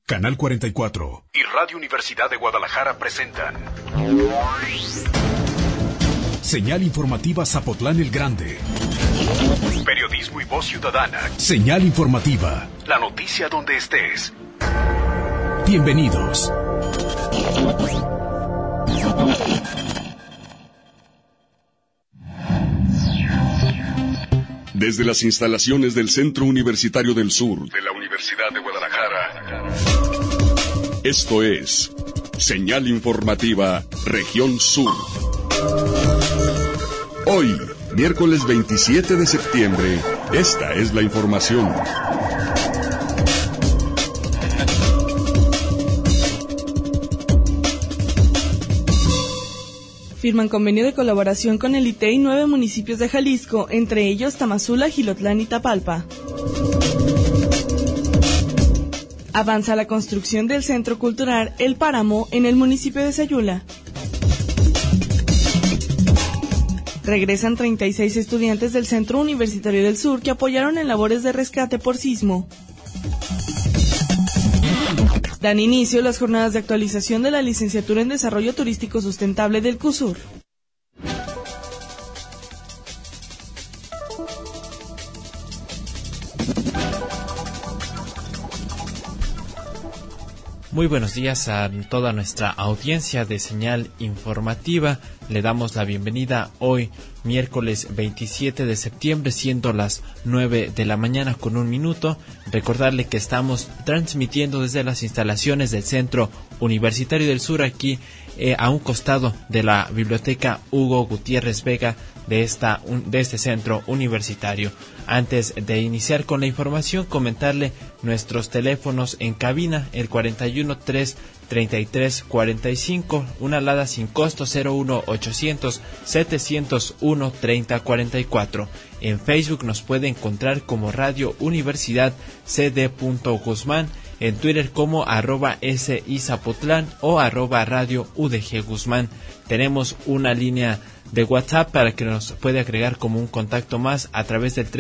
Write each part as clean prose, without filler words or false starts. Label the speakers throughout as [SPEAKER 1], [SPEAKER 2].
[SPEAKER 1] Canal 44
[SPEAKER 2] y Radio Universidad de Guadalajara presentan
[SPEAKER 1] Señal Informativa Zapotlán el Grande.
[SPEAKER 2] Periodismo y voz ciudadana.
[SPEAKER 1] Señal Informativa.
[SPEAKER 2] La noticia donde estés.
[SPEAKER 1] Bienvenidos.
[SPEAKER 3] Desde las instalaciones del Centro Universitario del Sur de la Universidad de Guadalajara. Esto es Señal Informativa Región Sur. Hoy, miércoles 27 de septiembre, esta es la información.
[SPEAKER 4] Firman convenio de colaboración con el ITEI 9 municipios de Jalisco, entre ellos Tamazula, Jilotlán y Tapalpa. Avanza la construcción del Centro Cultural El Páramo en el municipio de Sayula. Regresan 36 estudiantes del Centro Universitario del Sur que apoyaron en labores de rescate por sismo. Dan inicio las jornadas de actualización de la Licenciatura en Desarrollo Turístico Sustentable del CUSUR.
[SPEAKER 5] Muy buenos días a toda nuestra audiencia de Señal Informativa. Le damos la bienvenida hoy, miércoles 27 de septiembre, siendo las 9 de la mañana con 1 minuto. Recordarle que estamos transmitiendo desde las instalaciones del Centro Universitario del Sur, aquí a un costado de la Biblioteca Hugo Gutiérrez Vega de este centro universitario. Antes de iniciar con la información, comentarle nuestros teléfonos en cabina, el 41 3 33 45, una alada sin costo 01 800 701 30 44. En Facebook nos puede encontrar como Radio Universidad CD. Guzmán, en Twitter como @SIZapotlán o @Radio UDG Guzmán. Tenemos una línea de WhatsApp para que nos puede agregar como un contacto más a través del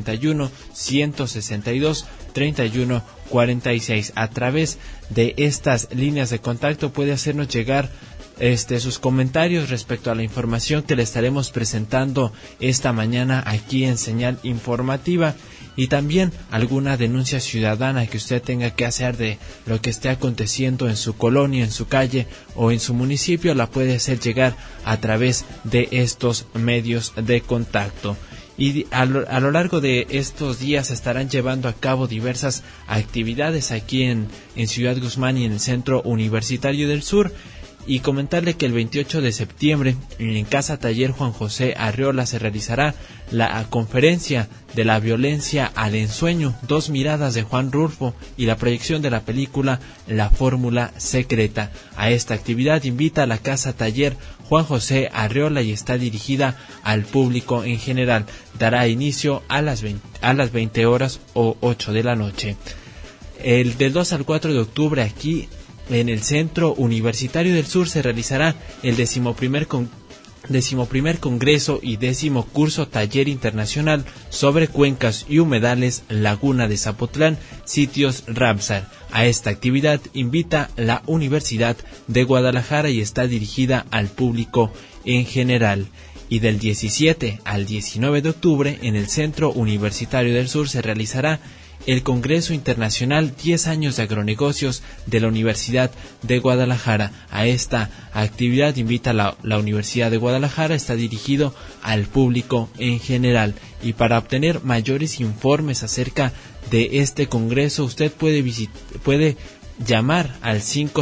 [SPEAKER 5] 341-162-3146. A través de estas líneas de contacto puede hacernos llegar sus comentarios respecto a la información que le estaremos presentando esta mañana aquí en Señal Informativa, y también alguna denuncia ciudadana que usted tenga que hacer de lo que esté aconteciendo en su colonia, en su calle o en su municipio, la puede hacer llegar a través de estos medios de contacto. Y a lo largo de estos días se estarán llevando a cabo diversas actividades aquí en Ciudad Guzmán y en el Centro Universitario del Sur. Y comentarle que el 28 de septiembre en Casa Taller Juan José Arriola se realizará la conferencia de la violencia al ensueño, 2 miradas de Juan Rulfo y la proyección de la película La Fórmula Secreta. A esta actividad invita a la Casa Taller Juan José Arriola y está dirigida al público en general. Dará inicio a las 20 horas o 8 de la noche. Del 2 al 4 de octubre aquí en el Centro Universitario del Sur se realizará el 11º Congreso y 10º Curso Taller Internacional sobre Cuencas y Humedales Laguna de Zapotlán, sitios Ramsar. A esta actividad invita la Universidad de Guadalajara y está dirigida al público en general. Y del 17 al 19 de octubre en el Centro Universitario del Sur se realizará el Congreso Internacional 10 años de agronegocios de la Universidad de Guadalajara. A esta actividad invita la Universidad de Guadalajara, está dirigido al público en general. Y para obtener mayores informes acerca de este congreso, usted puede llamar al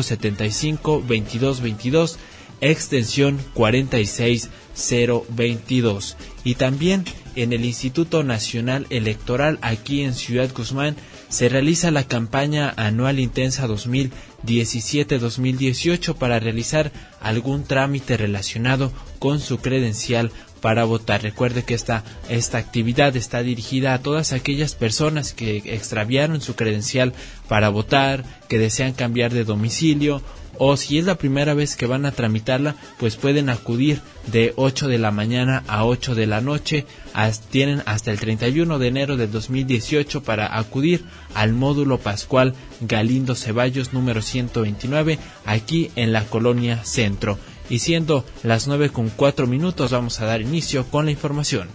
[SPEAKER 5] 575-2222, extensión 46022. Y también en el Instituto Nacional Electoral aquí en Ciudad Guzmán se realiza la campaña anual intensa 2017-2018 para realizar algún trámite relacionado con su credencial para votar. Recuerde que esta actividad está dirigida a todas aquellas personas que extraviaron su credencial para votar, que desean cambiar de domicilio, o si es la primera vez que van a tramitarla, pues pueden acudir de 8 de la mañana a 8 de la noche. Tienen hasta el 31 de enero de 2018 para acudir al módulo Pascual Galindo Ceballos número 129, aquí en la Colonia Centro. Y siendo las 9:04, vamos a dar inicio con la información.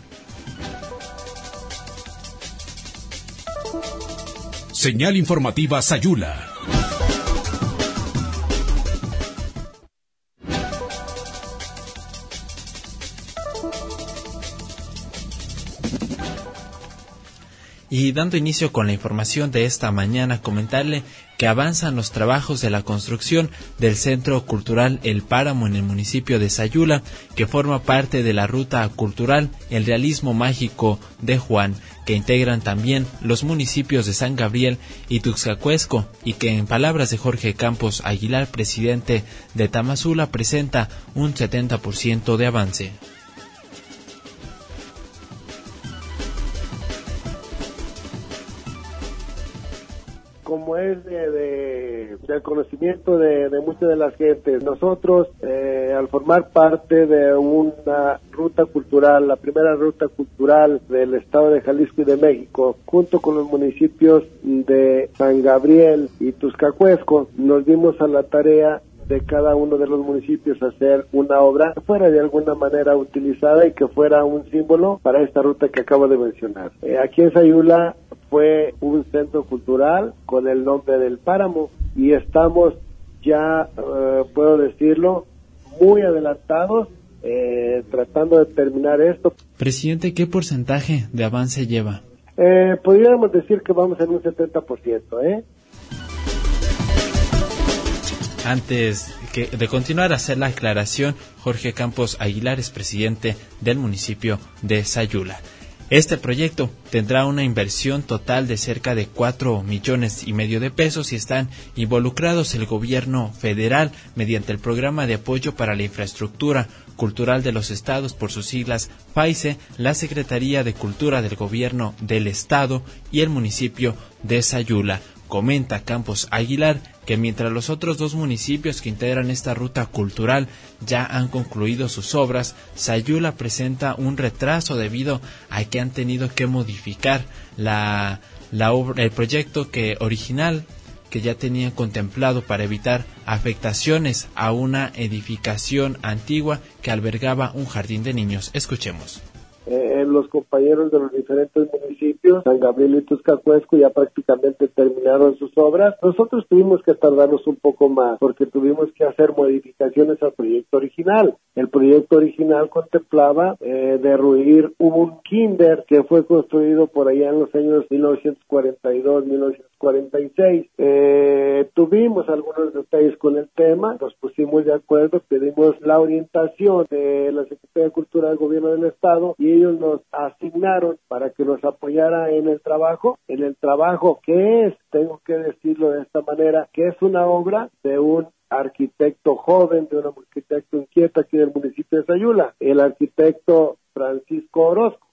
[SPEAKER 1] Señal informativa Sayula.
[SPEAKER 5] Y dando inicio con la información de esta mañana, comentarle que avanzan los trabajos de la construcción del Centro Cultural El Páramo en el municipio de Sayula, que forma parte de la ruta cultural El Realismo Mágico de Juan, que integran también los municipios de San Gabriel y Tuxtlacuesco, y que en palabras de Jorge Campos Aguilar, presidente de Tamazula, presenta un 70% de avance.
[SPEAKER 6] Como es del conocimiento de muchas de las gentes, nosotros al formar parte de una ruta cultural, la primera ruta cultural del estado de Jalisco y de México, junto con los municipios de San Gabriel y Tuxtlacuesco, nos dimos a la tarea de cada uno de los municipios hacer una obra que fuera de alguna manera utilizada y que fuera un símbolo para esta ruta que acabo de mencionar. Aquí en Sayula fue un centro cultural con el nombre del Páramo y estamos ya, puedo decirlo, muy adelantados tratando de terminar esto.
[SPEAKER 5] Presidente, ¿qué porcentaje de avance lleva?
[SPEAKER 6] Podríamos decir que vamos en un 70%,
[SPEAKER 5] Antes de continuar a hacer la aclaración, Jorge Campos Aguilar es presidente del municipio de Sayula. Este proyecto tendrá una inversión total de cerca de 4,5 millones de pesos y están involucrados el gobierno federal mediante el Programa de Apoyo para la Infraestructura Cultural de los Estados, por sus siglas FAICE, la Secretaría de Cultura del Gobierno del Estado y el municipio de Sayula. Comenta Campos Aguilar que mientras los otros 2 municipios que integran esta ruta cultural ya han concluido sus obras, Sayula presenta un retraso debido a que han tenido que modificar el proyecto original que ya tenían contemplado para evitar afectaciones a una edificación antigua que albergaba un jardín de niños. Escuchemos.
[SPEAKER 6] Los compañeros de los diferentes municipios, San Gabriel y Tuxtlacuesco, ya prácticamente terminaron sus obras. Nosotros tuvimos que tardarnos un poco más porque tuvimos que hacer modificaciones al proyecto original. El proyecto original contemplaba derruir un kinder que fue construido por allá en los años 1942, 1946. Tuvimos algunos detalles con el tema, nos pusimos de acuerdo, pedimos la orientación de la Secretaría de Cultura del Gobierno del Estado y ellos nos asignaron para que nos apoyara en el trabajo que es, tengo que decirlo de esta manera, que es una obra de un arquitecto joven, de un arquitecto inquieto aquí del municipio de Sayula, el arquitecto Francisco Orozco.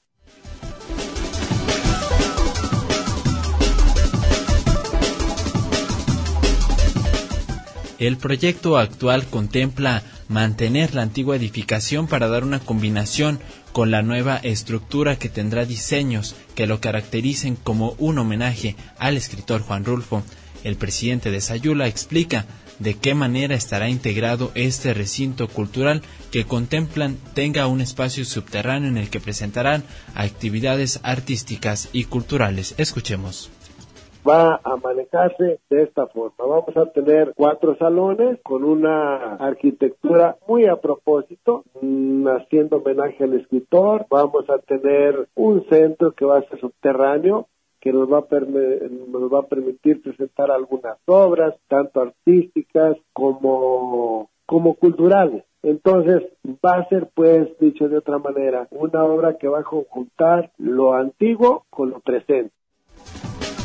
[SPEAKER 5] El proyecto actual contempla mantener la antigua edificación para dar una combinación con la nueva estructura que tendrá diseños que lo caractericen como un homenaje al escritor Juan Rulfo. El presidente de Sayula explica de qué manera estará integrado este recinto cultural que contemplan tenga un espacio subterráneo en el que presentarán actividades artísticas y culturales. Escuchemos.
[SPEAKER 6] Va a manejarse de esta forma. Vamos a tener 4 salones con una arquitectura muy a propósito, haciendo homenaje al escritor. Vamos a tener un centro que va a ser subterráneo, que nos va a permitir presentar algunas obras, tanto artísticas como culturales. Entonces, va a ser, pues, dicho de otra manera, una obra que va a conjuntar lo antiguo con lo presente.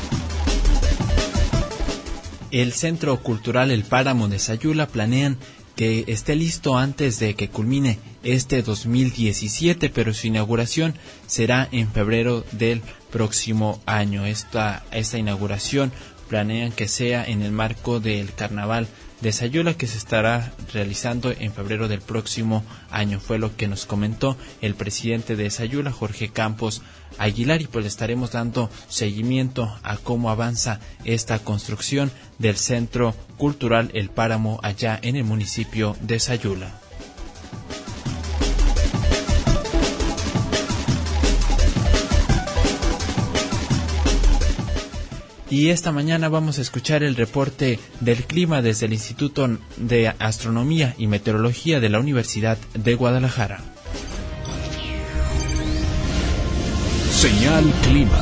[SPEAKER 5] El Centro Cultural El Páramo de Sayula planean que esté listo antes de que culmine este 2017, pero su inauguración será en febrero del próximo año. Esta inauguración planean que sea en el marco del Carnaval de Sayula, que se estará realizando en febrero del próximo año. Fue lo que nos comentó el presidente de Sayula, Jorge Campos Aguilar, y pues le estaremos dando seguimiento a cómo avanza esta construcción del Centro Cultural El Páramo allá en el municipio de Sayula. Y esta mañana vamos a escuchar el reporte del clima desde el Instituto de Astronomía y Meteorología de la Universidad de Guadalajara.
[SPEAKER 1] Señal Clima.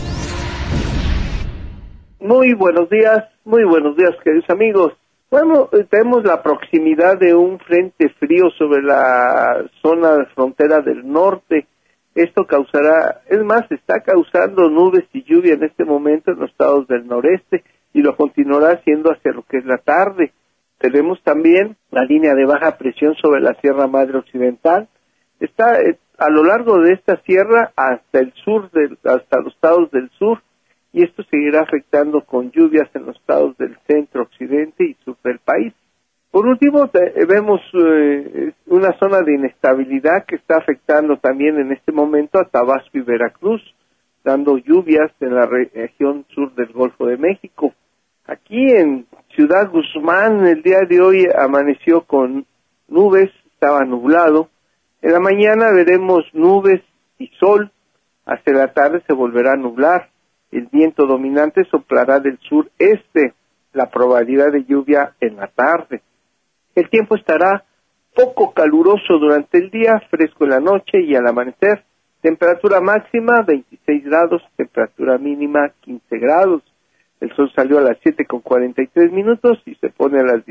[SPEAKER 6] Muy buenos días, queridos amigos. Bueno, tenemos la proximidad de un frente frío sobre la zona de frontera del norte. Esto causará, es más, está causando nubes y lluvia en este momento en los estados del noreste y lo continuará haciendo hacia lo que es la tarde. Tenemos también la línea de baja presión sobre la Sierra Madre Occidental. Está a lo largo de esta sierra hasta el sur, hasta los estados del sur, y esto seguirá afectando con lluvias en los estados del centro, occidente y sur del país. Por último, vemos una zona de inestabilidad que está afectando también en este momento a Tabasco y Veracruz, dando lluvias en la región sur del Golfo de México. Aquí en Ciudad Guzmán, el día de hoy amaneció con nubes, estaba nublado. En la mañana veremos nubes y sol, hacia la tarde se volverá a nublar. El viento dominante soplará del sureste, la probabilidad de lluvia en la tarde. El tiempo estará poco caluroso durante el día, fresco en la noche y al amanecer. Temperatura máxima 26 grados, temperatura mínima 15 grados. El sol salió a las 7:43 y se pone a las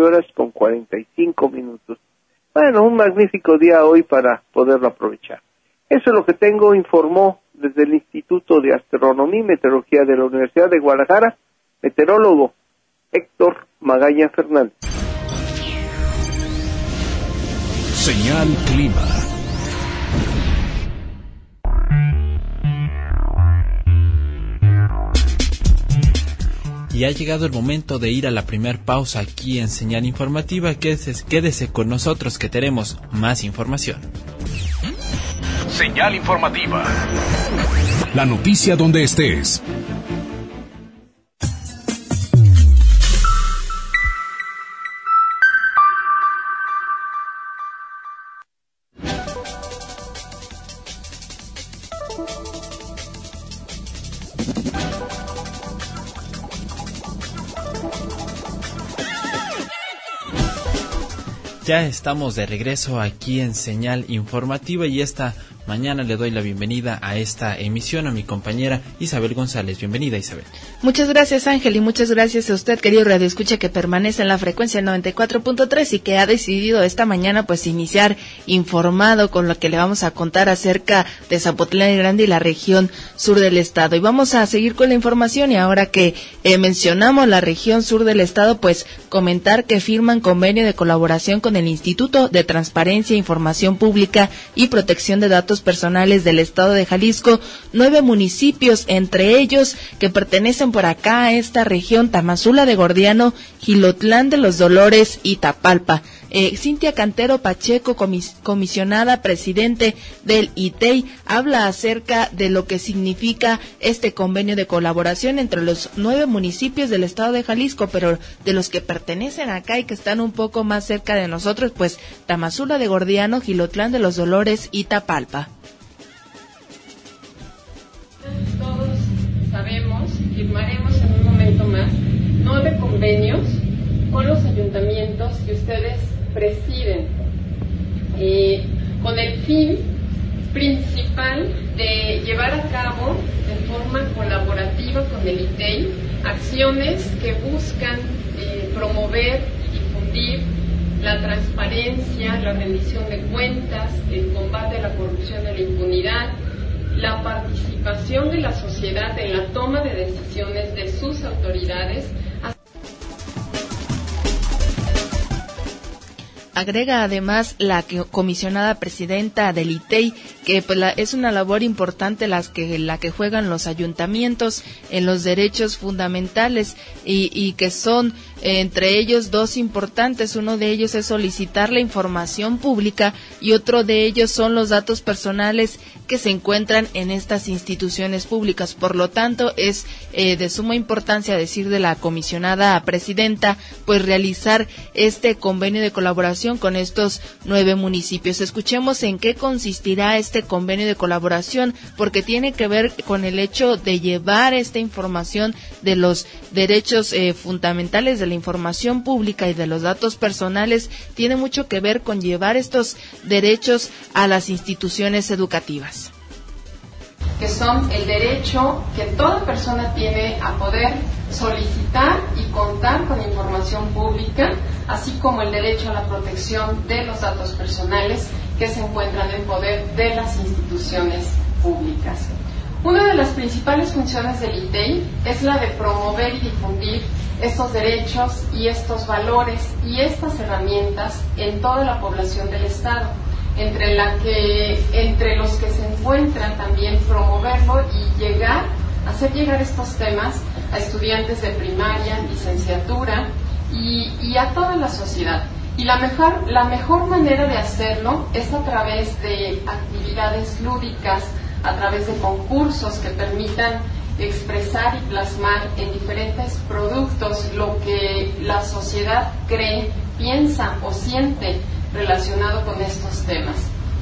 [SPEAKER 6] 19:45. Bueno, un magnífico día hoy para poderlo aprovechar. Eso es lo que tengo, informó desde el Instituto de Astronomía y Meteorología de la Universidad de Guadalajara, meteorólogo Héctor Magaña Fernández.
[SPEAKER 1] Señal Clima.
[SPEAKER 5] Y ha llegado el momento de ir a la primer pausa aquí en Señal Informativa. Quédese con nosotros que tenemos más información.
[SPEAKER 2] Señal Informativa.
[SPEAKER 1] La noticia donde estés.
[SPEAKER 5] Ya estamos de regreso aquí en Señal Informativa y esta mañana le doy la bienvenida a esta emisión a mi compañera Isabel González. Bienvenida, Isabel.
[SPEAKER 7] Muchas gracias, Ángel, y muchas gracias a usted, querido radioescucha, que permanece en la frecuencia 94.3 y que ha decidido esta mañana pues iniciar informado con lo que le vamos a contar acerca de Zapotlán el Grande y la región sur del estado. Y vamos a seguir con la información, y ahora que mencionamos la región sur del estado, pues comentar que firman convenio de colaboración con el Instituto de Transparencia, Información Pública y Protección de Datos Personales del estado de Jalisco, 9 municipios, entre ellos que pertenecen por acá a esta región: Tamazula de Gordiano, Jilotlán de los Dolores y Tapalpa. Cintia Cantero Pacheco, comisionada presidente del ITEI, habla acerca de lo que significa este convenio de colaboración entre los 9 municipios del estado de Jalisco, pero de los que pertenecen acá y que están un poco más cerca de nosotros, pues Tamazula de Gordiano, Jilotlán de los Dolores y Tapalpa.
[SPEAKER 8] Todos sabemos, firmaremos en un momento más 9 convenios con los ayuntamientos que ustedes presiden, con el fin principal de llevar a cabo de forma colaborativa con el ITEI acciones que buscan promover y difundir la transparencia, la rendición de cuentas, el combate a la corrupción y la impunidad, la participación de la sociedad en la toma de decisiones de sus autoridades.
[SPEAKER 7] Agrega además la comisionada presidenta del ITEI que pues, es una labor importante la que juegan los ayuntamientos en los derechos fundamentales y que son entre ellos dos importantes. Uno de ellos es solicitar la información pública y otro de ellos son los datos personales que se encuentran en estas instituciones públicas. Por lo tanto, es de suma importancia, a decir de la comisionada presidenta, pues realizar este convenio de colaboración con estos 9 municipios. Escuchemos en qué consistirá este convenio de colaboración, porque tiene que ver con el hecho de llevar esta información de los derechos fundamentales, de la información pública y de los datos personales, tiene mucho que ver con llevar estos derechos a las instituciones educativas.
[SPEAKER 8] Que son el derecho que toda persona tiene a poder solicitar y contar con información pública, así como el derecho a la protección de los datos personales que se encuentran en poder de las instituciones públicas. Una de las principales funciones del ITEI es la de promover y difundir estos derechos y estos valores y estas herramientas en toda la población del Estado, entre los que se encuentran también promoverlo y hacer llegar estos temas a estudiantes de primaria, licenciatura y a toda la sociedad. Y la mejor manera de hacerlo es a través de actividades lúdicas, a través de concursos que permitan expresar y plasmar en diferentes productos lo que la sociedad cree, piensa o siente relacionado con estos temas.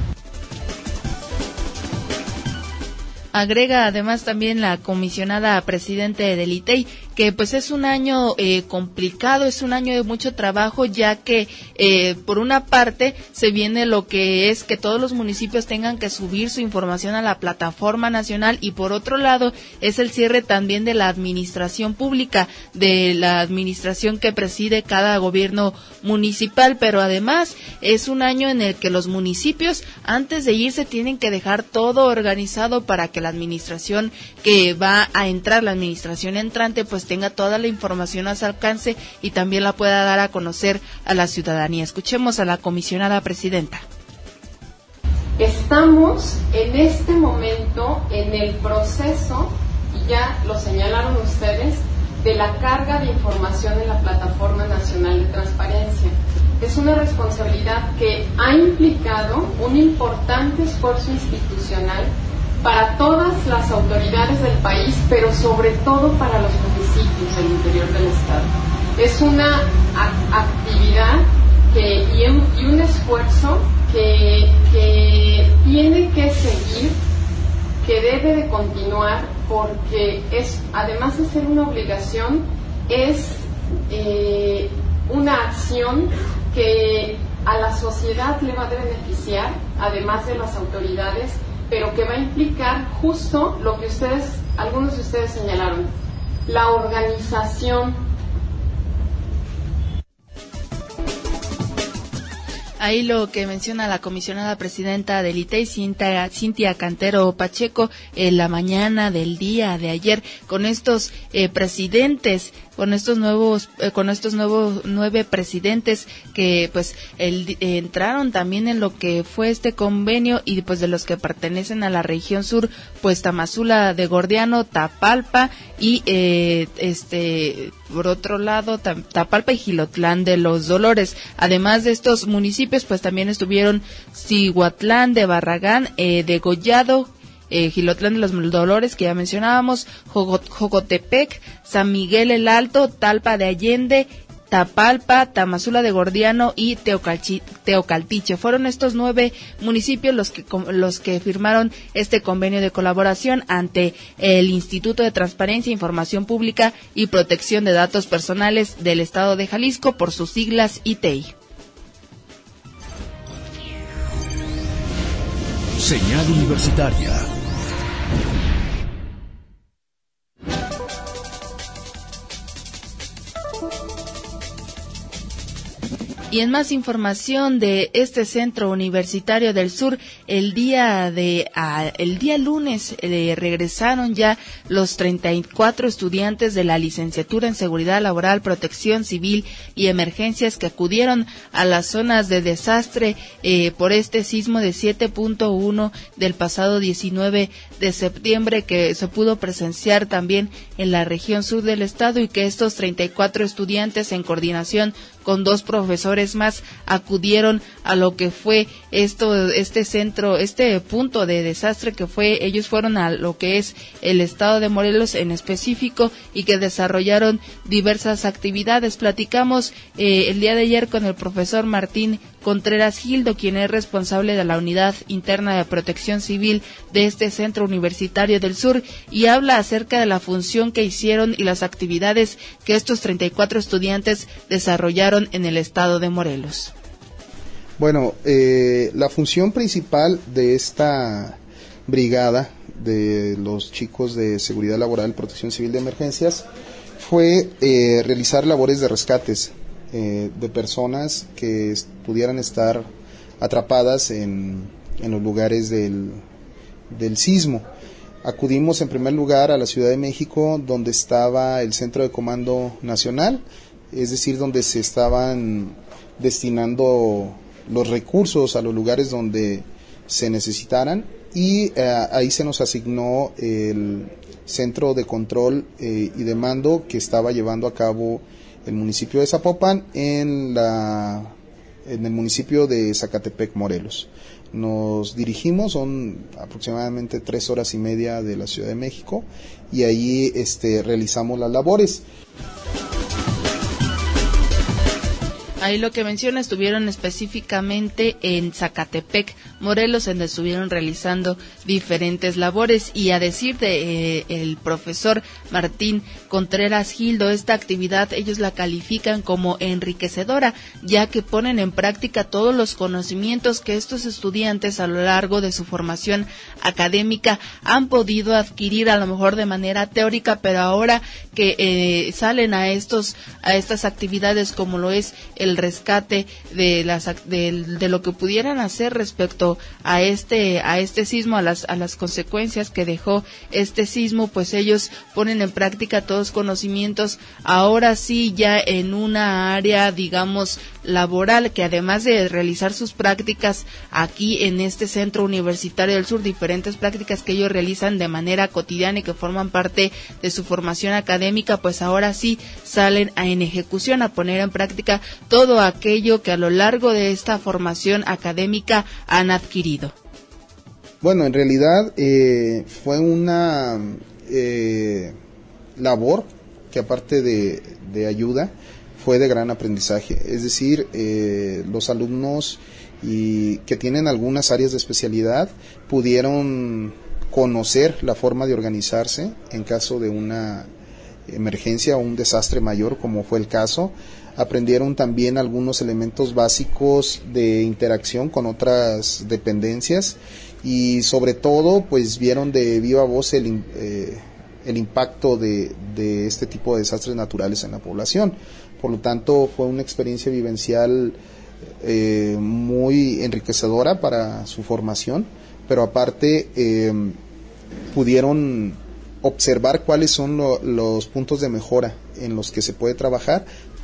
[SPEAKER 7] Agrega además también la comisionada presidente del ITEI que pues es un año complicado, es un año de mucho trabajo, ya que por una parte se viene lo que es que todos los municipios tengan que subir su información a la plataforma nacional, y por otro lado es el cierre también de la administración pública, de la administración que preside cada gobierno municipal, pero además es un año en el que los municipios antes de irse tienen que dejar todo organizado para que la administración que va a entrar, la administración entrante, pues tenga toda la información a su alcance y también la pueda dar a conocer a la ciudadanía. Escuchemos a la comisionada presidenta.
[SPEAKER 8] Estamos en este momento en el proceso, y ya lo señalaron ustedes, de la carga de información en la Plataforma Nacional de Transparencia. Es una responsabilidad que ha implicado un importante esfuerzo institucional para todas las autoridades del país, pero sobre todo para los municipios del interior del Estado. Es una actividad y un esfuerzo que tiene que seguir, que debe de continuar, porque además de ser una obligación, es una acción que a la sociedad le va a beneficiar, además de las autoridades, pero que va a implicar justo lo que algunos de ustedes señalaron, la organización.
[SPEAKER 7] Ahí lo que menciona la comisionada presidenta del ITEI, Cintia Cantero Pacheco, en la mañana del día de ayer, con estos presidentes, con estos nuevos 9 presidentes que pues entraron también en lo que fue este convenio, y pues de los que pertenecen a la región sur, pues Tamazula de Gordiano, Tapalpa y por otro lado Tapalpa y Jilotlán de los Dolores. Además de estos municipios, pues también estuvieron Cihuatlán de Barragán, Degollado, Jilotlán de los Dolores, que ya mencionábamos, Jocotepec, San Miguel el Alto, Talpa de Allende, Tapalpa, Tamazula de Gordiano y Teocaltiche. Fueron estos 9 municipios los que firmaron este convenio de colaboración ante el Instituto de Transparencia, Información Pública y Protección de Datos Personales del Estado de Jalisco, por sus siglas ITEI.
[SPEAKER 1] Señal Universitaria.
[SPEAKER 7] Y en más información de este Centro Universitario del Sur, el día lunes regresaron ya los 34 estudiantes de la licenciatura en Seguridad Laboral, Protección Civil y Emergencias que acudieron a las zonas de desastre por este sismo de 7.1 del pasado 19 de septiembre que se pudo presenciar también en la región sur del estado, y que estos 34 estudiantes, en coordinación con 2 profesores más, acudieron a lo que fue este punto de desastre que fue. Ellos fueron a lo que es el estado de Morelos en específico y que desarrollaron diversas actividades. Platicamos el día de ayer con el profesor Martín Contreras Gildo, quien es responsable de la Unidad Interna de Protección Civil de este Centro Universitario del Sur, y habla acerca de la función que hicieron y las actividades que estos 34 estudiantes desarrollaron en el estado de Morelos.
[SPEAKER 9] Bueno, la función principal de esta brigada de los chicos de Seguridad Laboral, Protección Civil de Emergencias fue realizar labores de rescates de personas que pudieran estar atrapadas en los lugares del sismo. Acudimos en primer lugar a la Ciudad de México, donde estaba el Centro de Comando Nacional, es decir, donde se estaban destinando los recursos a los lugares donde se necesitaran, y ahí se nos asignó el centro de control y de mando que estaba llevando a cabo el municipio de Zapopan en el municipio de Zacatepec, Morelos. Nos dirigimos, son aproximadamente 3 horas y media de la Ciudad de México, y ahí realizamos las labores.
[SPEAKER 7] Ahí lo que menciona, estuvieron específicamente en Zacatepec, Morelos, donde estuvieron realizando diferentes labores, y a decir de el profesor Martín Contreras Gildo, esta actividad ellos la califican como enriquecedora, ya que ponen en práctica todos los conocimientos que estos estudiantes a lo largo de su formación académica han podido adquirir, a lo mejor de manera teórica, pero ahora que salen a estas actividades, como lo es el rescate de lo que pudieran hacer respecto a este sismo, a las consecuencias que dejó este sismo, pues ellos ponen en práctica todos conocimientos, ahora sí ya en una área, digamos, laboral, que además de realizar sus prácticas aquí en este Centro Universitario del Sur, diferentes prácticas que ellos realizan de manera cotidiana y que forman parte de su formación académica, pues ahora sí salen en ejecución, a poner en práctica todo aquello que a lo largo de esta formación académica han adquirido.
[SPEAKER 9] Bueno, en realidad fue una labor que, aparte de ayuda, fue de gran aprendizaje. Es decir, los alumnos que tienen algunas áreas de especialidad pudieron conocer la forma de organizarse en caso de una emergencia o un desastre mayor, como fue el caso. Aprendieron también algunos elementos básicos de interacción con otras dependencias, y sobre todo pues vieron de viva voz el impacto de este tipo de desastres naturales en la población. Por lo tanto, fue una experiencia vivencial muy enriquecedora para su formación, pero aparte pudieron observar cuáles son los puntos de mejora en los que se puede trabajar.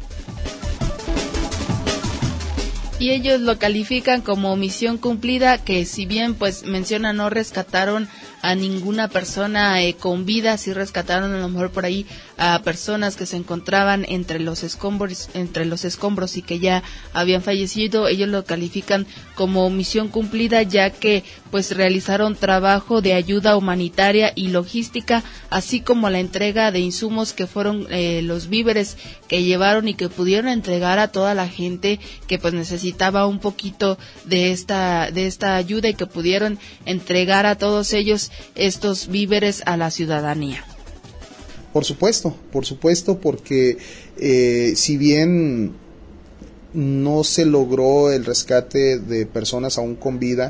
[SPEAKER 7] Y ellos lo califican como misión cumplida, que si bien pues menciona no rescataron a ninguna persona con vida, sí rescataron a lo mejor por ahí a personas que se encontraban entre los escombros y que ya habían fallecido. Ellos lo califican como misión cumplida, ya que pues realizaron trabajo de ayuda humanitaria y logística, así como la entrega de insumos que fueron los víveres que llevaron y que pudieron entregar a toda la gente que pues necesitaba un poquito de esta ayuda, y que pudieron entregar a todos ellos estos víveres a la ciudadanía.
[SPEAKER 9] Por supuesto, porque si bien no se logró el rescate de personas aún con vida,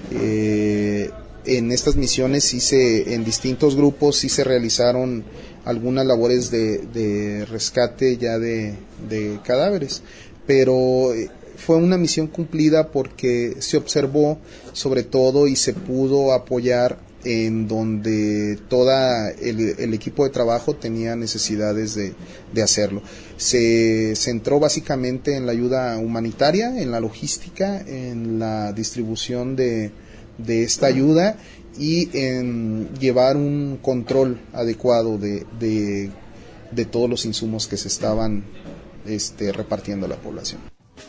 [SPEAKER 9] en estas misiones en distintos grupos sí se realizaron algunas labores de rescate ya de cadáveres, pero fue una misión cumplida porque se observó sobre todo y se pudo apoyar en donde toda el equipo de trabajo tenía necesidades de hacerlo. Se centró básicamente en la ayuda humanitaria, en la logística, en la distribución de esta ayuda y en llevar un control adecuado de todos los insumos que se estaban repartiendo a la población.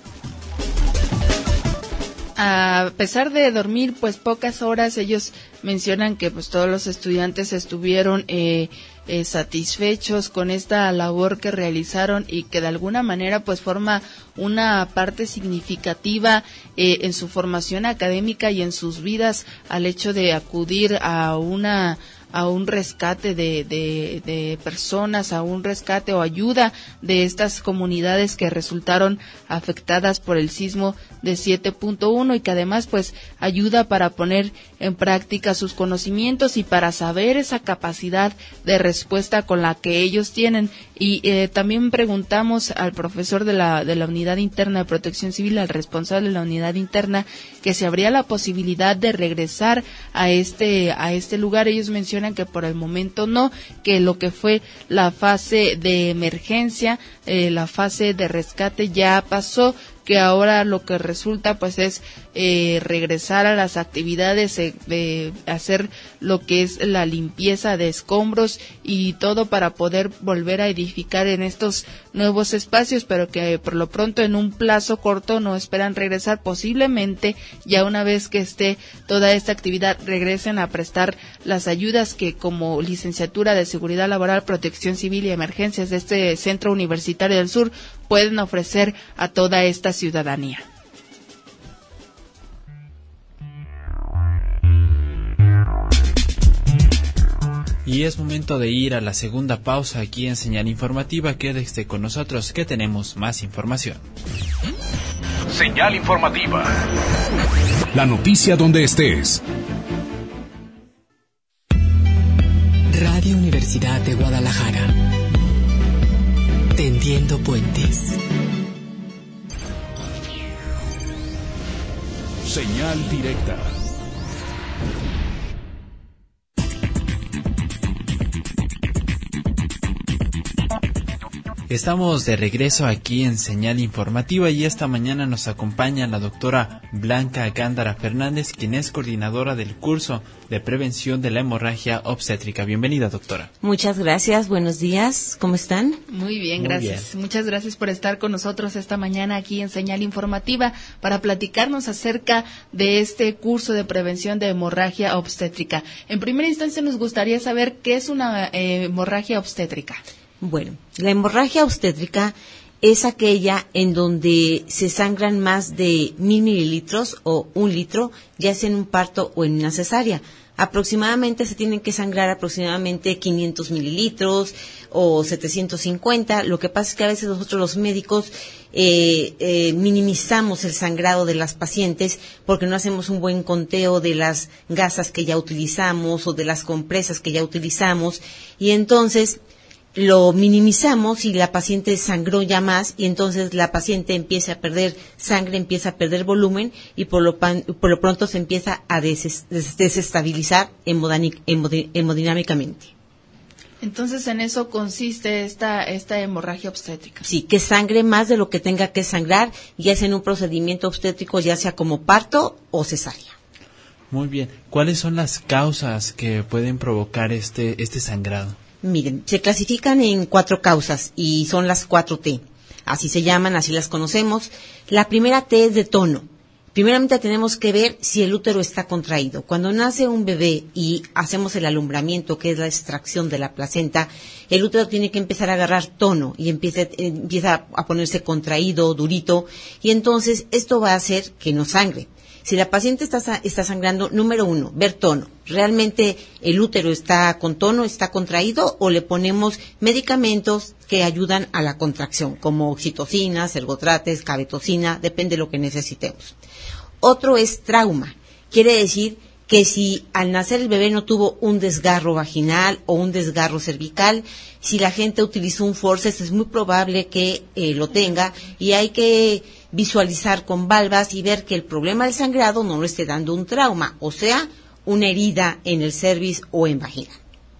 [SPEAKER 7] A pesar de dormir pues pocas horas, ellos mencionan que pues todos los estudiantes estuvieron satisfechos con esta labor que realizaron y que de alguna manera pues forma una parte significativa en su formación académica y en sus vidas, al hecho de acudir a un rescate de personas, a un rescate o ayuda de estas comunidades que resultaron afectadas por el sismo de 7.1 y que además pues ayuda para poner en práctica sus conocimientos y para saber esa capacidad de respuesta con la que ellos tienen. Y también preguntamos al profesor de la Unidad Interna de Protección Civil, al responsable de la Unidad Interna, que si habría la posibilidad de regresar a este lugar. Ellos mencionan que por el momento no, que lo que fue la fase de emergencia, la fase de rescate ya pasó, que ahora lo que resulta pues es regresar a las actividades de hacer lo que es la limpieza de escombros y todo para poder volver a edificar en estos nuevos espacios, pero que por lo pronto en un plazo corto no esperan regresar. Posiblemente ya una vez que esté toda esta actividad regresen a prestar las ayudas que como Licenciatura de Seguridad Laboral, Protección Civil y Emergencias de este Centro Universitario del Sur pueden ofrecer a toda esta ciudadanía.
[SPEAKER 5] Y es momento de ir a la segunda pausa aquí en Señal Informativa. Quédese con nosotros que tenemos más información.
[SPEAKER 2] Señal Informativa.
[SPEAKER 1] La noticia donde estés.
[SPEAKER 10] Radio Universidad de Guadalajara. Tendiendo puentes.
[SPEAKER 1] Señal directa.
[SPEAKER 5] Estamos de regreso aquí en Señal Informativa y esta mañana nos acompaña la doctora Blanca Gándara Fernández, quien es coordinadora del curso de prevención de la hemorragia obstétrica. Bienvenida, doctora.
[SPEAKER 11] Muchas gracias, buenos días, ¿cómo están?
[SPEAKER 7] Muy bien, gracias. Muchas gracias por estar con nosotros esta mañana aquí en Señal Informativa para platicarnos acerca de este curso de prevención de hemorragia obstétrica. En primera instancia nos gustaría saber qué es una hemorragia obstétrica.
[SPEAKER 11] Bueno, la hemorragia obstétrica es aquella en donde se sangran más de 1,000 mililitros o 1 litro, ya sea en un parto o en una cesárea. Aproximadamente se tienen que sangrar aproximadamente 500 mililitros o 750. Lo que pasa es que a veces nosotros los médicos minimizamos el sangrado de las pacientes porque no hacemos un buen conteo de las gasas que ya utilizamos o de las compresas que ya utilizamos y entonces lo minimizamos y la paciente sangró ya más y entonces la paciente empieza a perder sangre, empieza a perder volumen y por lo pronto se empieza a desestabilizar hemodinámicamente.
[SPEAKER 7] Entonces en eso consiste esta hemorragia obstétrica.
[SPEAKER 11] Sí, que sangre más de lo que tenga que sangrar, ya sea en un procedimiento obstétrico, ya sea como parto o cesárea.
[SPEAKER 5] Muy bien. ¿Cuáles son las causas que pueden provocar este sangrado?
[SPEAKER 11] Miren, se clasifican en 4 causas y son las 4 T. Así se llaman, así las conocemos. La primera T es de tono. Primeramente tenemos que ver si el útero está contraído. Cuando nace un bebé y hacemos el alumbramiento, que es la extracción de la placenta, el útero tiene que empezar a agarrar tono y empieza a ponerse contraído, durito, y entonces esto va a hacer que no sangre. Si la paciente está sangrando, número 1, ver tono. ¿Realmente el útero está con tono, está contraído o le ponemos medicamentos que ayudan a la contracción, como oxitocina, ergotrates, cavetocina, depende de lo que necesitemos? Otro es trauma. Quiere decir que si al nacer el bebé no tuvo un desgarro vaginal o un desgarro cervical, si la gente utilizó un forceps es muy probable que lo tenga, y hay que visualizar con valvas y ver que el problema del sangrado no le esté dando un trauma, o sea, una herida en el cervix o en vagina.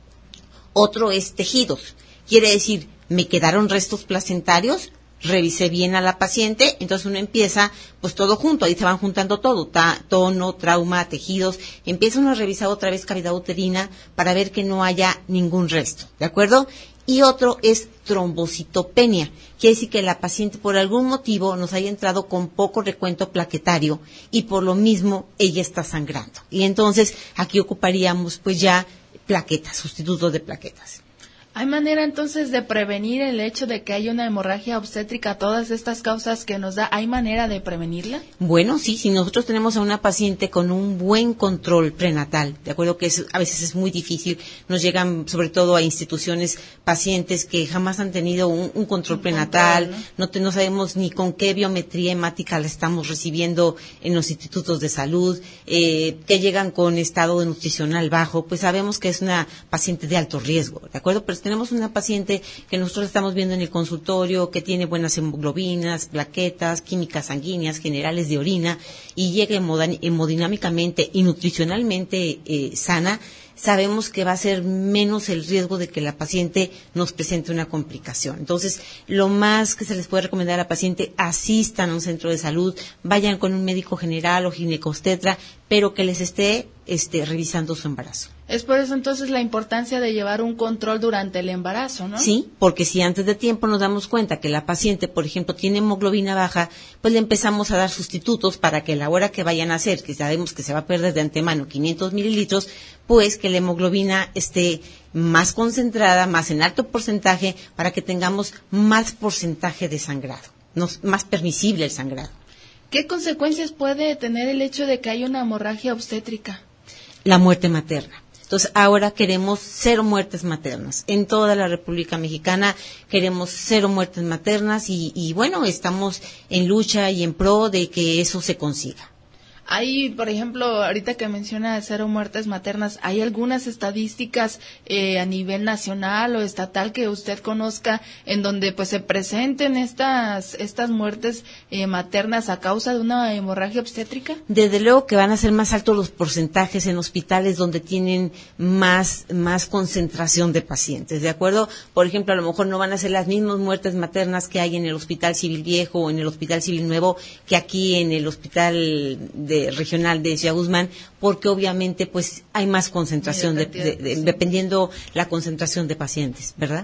[SPEAKER 11] Otro es tejidos, quiere decir, me quedaron restos placentarios, revisé bien a la paciente, entonces uno empieza pues todo junto, ahí se van juntando todo, tono, trauma, tejidos, empieza uno a revisar otra vez cavidad uterina para ver que no haya ningún resto, ¿de acuerdo? Y otro es trombocitopenia, quiere decir que la paciente por algún motivo nos haya entrado con poco recuento plaquetario y por lo mismo ella está sangrando. Y entonces aquí ocuparíamos pues ya plaquetas, sustitutos de plaquetas.
[SPEAKER 7] ¿Hay manera entonces de prevenir el hecho de que haya una hemorragia obstétrica, todas estas causas que nos da? ¿Hay manera de prevenirla?
[SPEAKER 11] Bueno, sí, si nosotros tenemos a una paciente con un buen control prenatal, de acuerdo que a veces es muy difícil, nos llegan sobre todo a instituciones pacientes que jamás han tenido un control prenatal, no sabemos ni con qué biometría hemática la estamos recibiendo en los institutos de salud, que llegan con estado nutricional bajo, pues sabemos que es una paciente de alto riesgo, ¿de acuerdo? Pero tenemos una paciente que nosotros estamos viendo en el consultorio, que tiene buenas hemoglobinas, plaquetas, químicas sanguíneas, generales de orina, y llega hemodinámicamente y nutricionalmente sana, sabemos que va a ser menos el riesgo de que la paciente nos presente una complicación. Entonces, lo más que se les puede recomendar a la paciente, asistan a un centro de salud, vayan con un médico general o ginecobstetra, pero que les esté revisando su embarazo.
[SPEAKER 7] Es por eso entonces la importancia de llevar un control durante el embarazo, ¿no?
[SPEAKER 11] Sí, porque si antes de tiempo nos damos cuenta que la paciente, por ejemplo, tiene hemoglobina baja, pues le empezamos a dar sustitutos para que a la hora que vayan a hacer, que sabemos que se va a perder de antemano 500 mililitros, pues que la hemoglobina esté más concentrada, más en alto porcentaje, para que tengamos más porcentaje de sangrado, más permisible el sangrado.
[SPEAKER 7] ¿Qué consecuencias puede tener el hecho de que haya una hemorragia obstétrica?
[SPEAKER 11] La muerte materna. Entonces, ahora queremos 0 muertes maternas. En toda la República Mexicana queremos 0 muertes maternas y bueno, estamos en lucha y en pro de que eso se consiga.
[SPEAKER 7] Hay, por ejemplo, ahorita que menciona 0 muertes maternas, ¿hay algunas estadísticas a nivel nacional o estatal que usted conozca en donde pues se presenten estas muertes maternas a causa de una hemorragia obstétrica?
[SPEAKER 11] Desde luego que van a ser más altos los porcentajes en hospitales donde tienen más concentración de pacientes, ¿de acuerdo? Por ejemplo, a lo mejor no van a ser las mismas muertes maternas que hay en el Hospital Civil Viejo o en el Hospital Civil Nuevo que aquí en el Hospital regional de Ciudad Guzmán, porque obviamente pues hay más concentración dependiendo la concentración de pacientes, ¿verdad?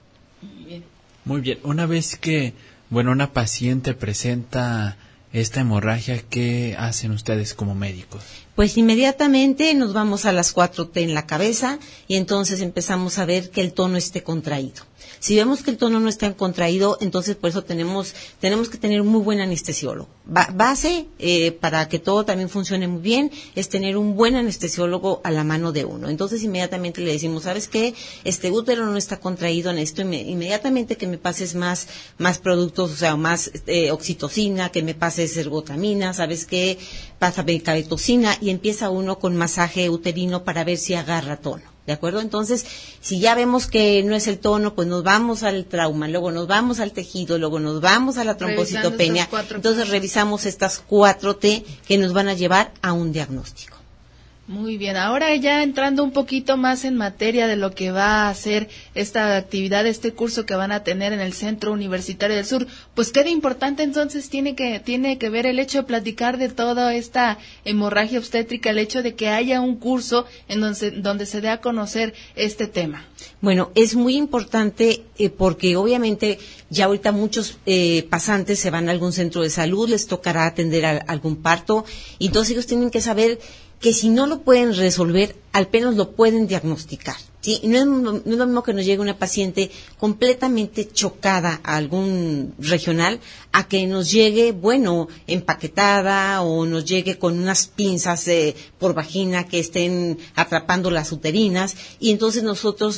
[SPEAKER 5] Muy bien. Una vez que una paciente presenta esta hemorragia, ¿qué hacen ustedes como médicos?
[SPEAKER 11] Pues inmediatamente nos vamos a las 4T en la cabeza y entonces empezamos a ver que el tono esté contraído. Si vemos que el tono no está contraído, entonces por eso tenemos que tener un muy buen anestesiólogo. Base para que todo también funcione muy bien es tener un buen anestesiólogo a la mano de uno. Entonces inmediatamente le decimos, ¿sabes qué? Este útero no está contraído en esto, inmediatamente que me pases más productos, o sea, más oxitocina, que me pases ergotamina, ¿sabes qué? Pásame cavetocina, y empieza uno con masaje uterino para ver si agarra tono. ¿De acuerdo? Entonces, si ya vemos que no es el tono, pues nos vamos al trauma, luego nos vamos al tejido, luego nos vamos a la trombocitopenia. Entonces, revisamos estas 4T que nos van a llevar a un diagnóstico.
[SPEAKER 7] Muy bien, ahora ya entrando un poquito más en materia de lo que va a ser esta actividad, este curso que van a tener en el Centro Universitario del Sur, pues qué de importante entonces tiene que ver el hecho de platicar de toda esta hemorragia obstétrica, el hecho de que haya un curso en donde se dé a conocer este tema.
[SPEAKER 11] Bueno, es muy importante porque obviamente ya ahorita muchos pasantes se van a algún centro de salud, les tocará atender a algún parto, y entonces ellos tienen que saber que si no lo pueden resolver, al menos lo pueden diagnosticar, ¿sí? No es lo mismo que nos llegue una paciente completamente chocada a algún regional, a que nos llegue, empaquetada, o nos llegue con unas pinzas por vagina que estén atrapando las uterinas, y entonces nosotros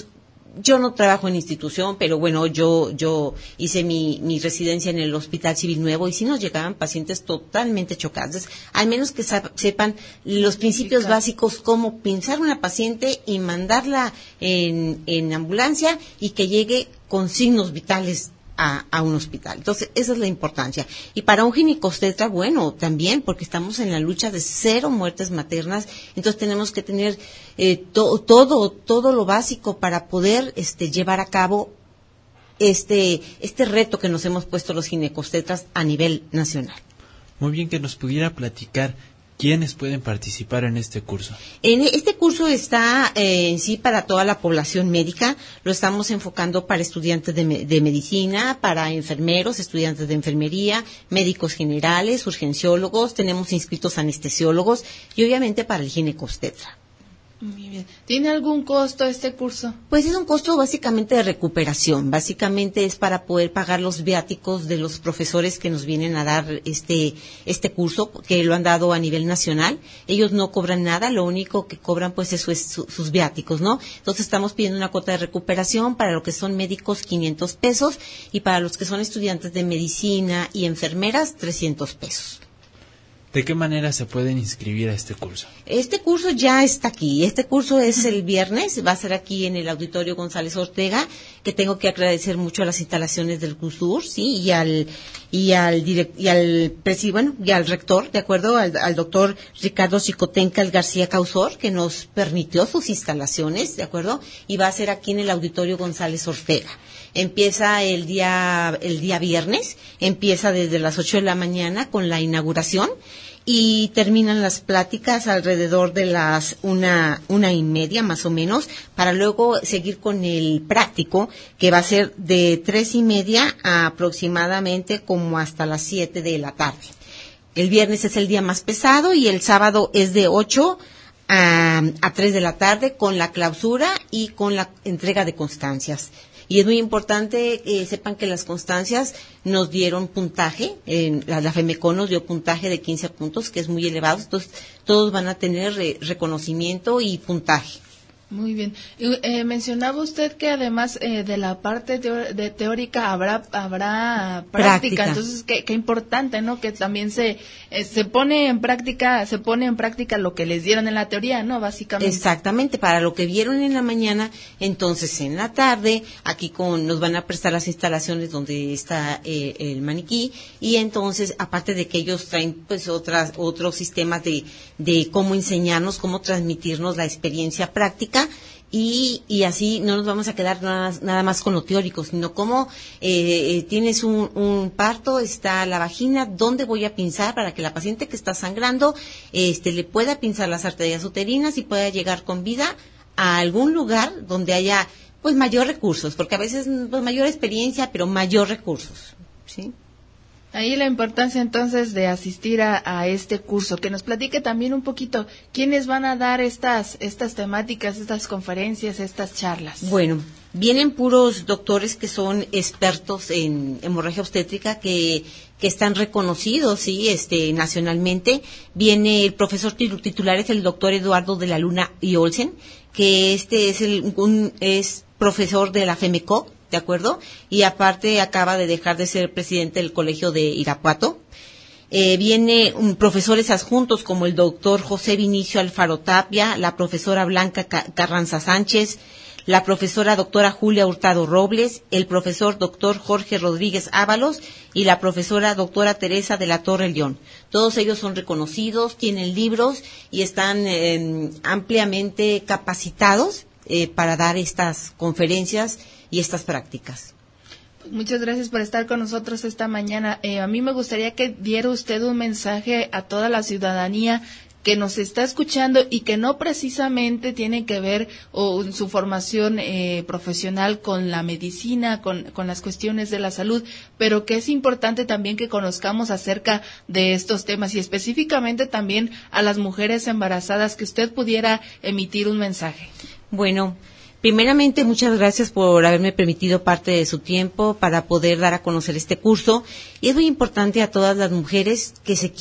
[SPEAKER 11] yo no trabajo en institución, pero bueno, yo hice mi residencia en el Hospital Civil Nuevo y sí nos llegaban pacientes totalmente chocados. Al menos que sepan los principios básicos, cómo pinzar una paciente y mandarla en ambulancia y que llegue con signos vitales a un hospital. Entonces, esa es la importancia. Y para un ginecobstetra, bueno, también, porque estamos en la lucha de 0 muertes maternas, entonces tenemos que tener todo lo básico para poder llevar a cabo este reto que nos hemos puesto los ginecobstetras a nivel nacional.
[SPEAKER 5] Muy bien, que nos pudiera platicar ¿quiénes pueden participar en este curso?
[SPEAKER 11] En este curso está en sí para toda la población médica. Lo estamos enfocando para estudiantes de medicina, para enfermeros, estudiantes de enfermería, médicos generales, urgenciólogos, tenemos inscritos anestesiólogos y obviamente para el ginecobstetra.
[SPEAKER 7] Muy bien. ¿Tiene algún costo este curso?
[SPEAKER 11] Pues es un costo básicamente de recuperación. Básicamente es para poder pagar los viáticos de los profesores que nos vienen a dar este curso, que lo han dado a nivel nacional. Ellos no cobran nada, lo único que cobran pues eso es sus viáticos, ¿no? Entonces estamos pidiendo una cuota de recuperación para los que son médicos 500 pesos y para los que son estudiantes de medicina y enfermeras 300 pesos.
[SPEAKER 5] ¿De qué manera se pueden inscribir a este curso?
[SPEAKER 11] Este curso ya está aquí. Este curso es el viernes, va a ser aquí en el Auditorio González Ortega, que tengo que agradecer mucho a las instalaciones del CUSUR, sí, y al rector, de acuerdo, al doctor Ricardo Chicotencal García Causor, que nos permitió sus instalaciones, de acuerdo, y va a ser aquí en el Auditorio González Ortega. Empieza el día viernes, empieza desde las 8 de la mañana con la inauguración y terminan las pláticas alrededor de las 1:30 más o menos, para luego seguir con el práctico, que va a ser de 3:30 a aproximadamente como hasta las 7 de la tarde. El viernes es el día más pesado y el sábado es de 8 a 3 de la tarde con la clausura y con la entrega de constancias. Y es muy importante que sepan que las constancias nos dieron puntaje, la FEMECO nos dio puntaje de 15 puntos, que es muy elevado, entonces todos van a tener reconocimiento y puntaje.
[SPEAKER 7] Muy bien. Mencionaba usted que además de la parte de teórica habrá práctica. Entonces, qué importante, ¿no? Que también se pone en práctica lo que les dieron en la teoría, ¿no? Básicamente.
[SPEAKER 11] Exactamente, para lo que vieron en la mañana, entonces en la tarde, aquí nos van a prestar las instalaciones donde está el maniquí, y entonces, aparte de que ellos traen pues otros sistemas de cómo enseñarnos, cómo transmitirnos la experiencia práctica, y así no nos vamos a quedar nada más con lo teórico, sino como tienes un parto, está la vagina, ¿dónde voy a pinzar para que la paciente que está sangrando le pueda pinzar las arterias uterinas y pueda llegar con vida a algún lugar donde haya pues mayor recursos, porque a veces pues mayor experiencia, pero mayor recursos, ¿sí?
[SPEAKER 7] Ahí la importancia entonces de asistir a este curso, que nos platique también un poquito quiénes van a dar estas temáticas, estas conferencias, estas charlas.
[SPEAKER 11] Bueno, vienen puros doctores que son expertos en hemorragia obstétrica, que están reconocidos, sí, nacionalmente. Viene el profesor titular, es el doctor Eduardo de la Luna y Olsen, que es profesor de la FEMECO, ¿de acuerdo? Y aparte acaba de dejar de ser presidente del Colegio de Irapuato. Viene profesores adjuntos como el doctor José Vinicio Alfaro Tapia, la profesora Blanca Carranza Sánchez, la profesora doctora Julia Hurtado Robles, el profesor doctor Jorge Rodríguez Ábalos y la profesora doctora Teresa de la Torre León. Todos ellos son reconocidos, tienen libros y están ampliamente capacitados para dar estas conferencias y estas prácticas.
[SPEAKER 7] Muchas gracias por estar con nosotros esta mañana. A mí me gustaría que diera usted un mensaje a toda la ciudadanía que nos está escuchando y que no precisamente tiene que ver su formación profesional con la medicina, con las cuestiones de la salud, pero que es importante también que conozcamos acerca de estos temas y específicamente también a las mujeres embarazadas, que usted pudiera emitir un mensaje.
[SPEAKER 11] Bueno, primeramente, muchas gracias por haberme permitido parte de su tiempo para poder dar a conocer este curso. Y es muy importante a todas las mujeres que se quieran,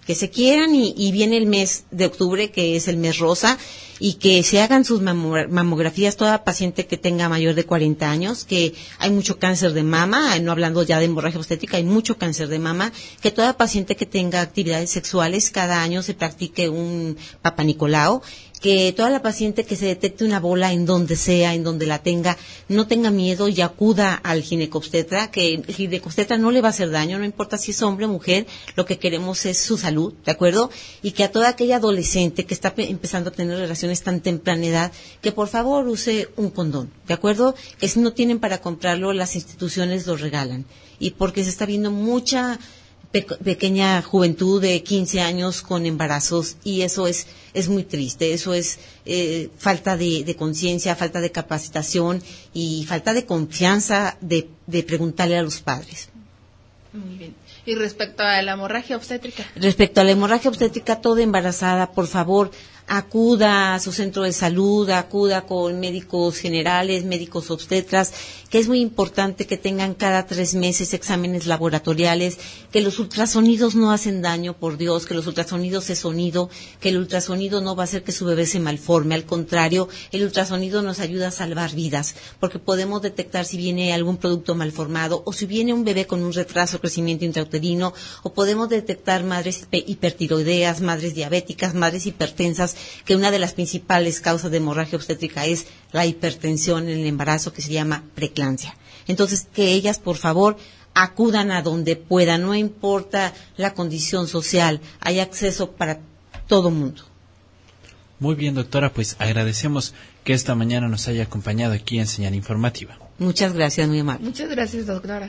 [SPEAKER 11] que se quieran y viene el mes de octubre, que es el mes rosa, y que se hagan sus mamografías toda paciente que tenga mayor de 40 años, que hay mucho cáncer de mama, no hablando ya de hemorragia obstétrica, hay mucho cáncer de mama, que toda paciente que tenga actividades sexuales cada año se practique un Papa Nicolau, que toda la paciente que se detecte una bola en donde sea, en donde la tenga, no tenga miedo y acuda al ginecobstetra, que el ginecobstetra no le va a hacer daño, no importa si es hombre o mujer, lo que queremos es su salud, ¿de acuerdo? Y que a toda aquella adolescente que está empezando a tener relaciones tan temprana edad, que por favor use un condón, ¿de acuerdo? Que si no tienen para comprarlo, las instituciones lo regalan. Y porque se está viendo mucha pequeña juventud de 15 años con embarazos, y eso es muy triste. Eso es falta de conciencia, falta de capacitación y falta de confianza de preguntarle a los padres.
[SPEAKER 7] Muy bien. ¿Y respecto a la hemorragia obstétrica?
[SPEAKER 11] Respecto a la hemorragia obstétrica, toda embarazada, por favor, acuda a su centro de salud, acuda con médicos generales, médicos obstetras, que es muy importante que tengan cada 3 meses exámenes laboratoriales, que los ultrasonidos no hacen daño, por Dios, que los ultrasonidos es sonido, que el ultrasonido no va a hacer que su bebé se malforme, al contrario, el ultrasonido nos ayuda a salvar vidas, porque podemos detectar si viene algún producto malformado, o si viene un bebé con un retraso de crecimiento intrauterino, o podemos detectar madres hipertiroideas, madres diabéticas, madres hipertensas, que una de las principales causas de hemorragia obstétrica es la hipertensión en el embarazo, que se llama preeclampsia. Entonces, que ellas, por favor, acudan a donde puedan, no importa la condición social, hay acceso para todo mundo.
[SPEAKER 5] Muy bien, doctora, pues agradecemos que esta mañana nos haya acompañado aquí en Señal Informativa.
[SPEAKER 11] Muchas gracias, muy amable.
[SPEAKER 7] Muchas gracias, doctora.